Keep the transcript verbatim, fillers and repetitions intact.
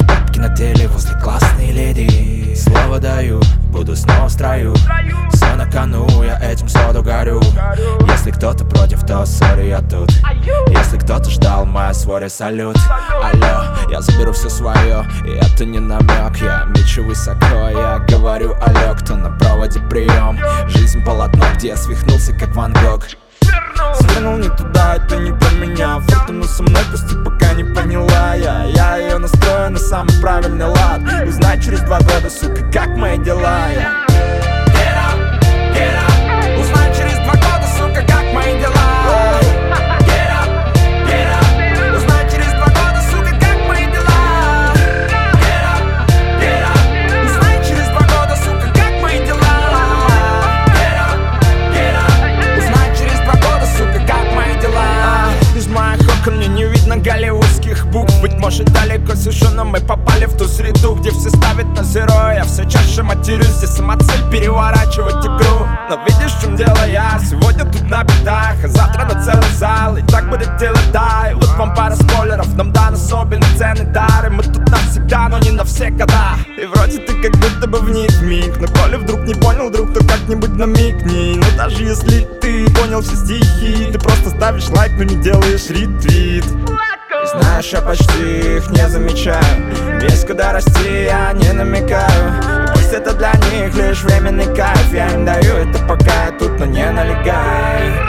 Бабки на теле возле классной леди. Слово даю, буду снова в строю. Все на кону, я этим сроду горю. Если кто-то против, то сори, я тут. Если кто-то ждал, моя своре салют. Алло, я заберу все свое, и это не намек. Я мечу высоко, я говорю алло. Кто на проводе прием? Жизнь полотно, где я свихнулся, как Ван Гог. Свернул не туда, это не про меня. Фортуна со мной, пусть ты пока не поняла. Я, я ее настрою на самый правильный лад. Узнай через два года, сука, как мои дела. Я get up, get up. Узнай через два года, сука, как мои дела. Get up, get up. Узнай через два года, сука, как мои дела. Get up, get up. Узнай через два года, сука, как мои дела. Get up, get up. Узнай через два года, сука, как мои дела. Из моих окон мне не видно голливудских букв. Быть может далеко сижу, но мы попали в ту среду, где все ставят на зеро. Я все чаще матерюсь, здесь самоцель переворачивать игру. Но видишь, в чем дело я? Сегодня тут на бедах, а завтра на целый зал. И так будет дело, да. И вот вам пара спойлеров, нам дан особенный ценный дар. И мы тут навсегда, но не на все года. И вроде ты как будто бы вник в миг. Но коли вдруг не понял, друг, то как-нибудь намигни. Но даже если ты понял все стихи, ты просто ставишь лайк, но не делаешь ретвит. И знаешь, я почти их не замечаю. Весь куда расти, я не намекаю. И пусть это для них лишь временный кайф. Я им даю это, пока я тут, но не налегай.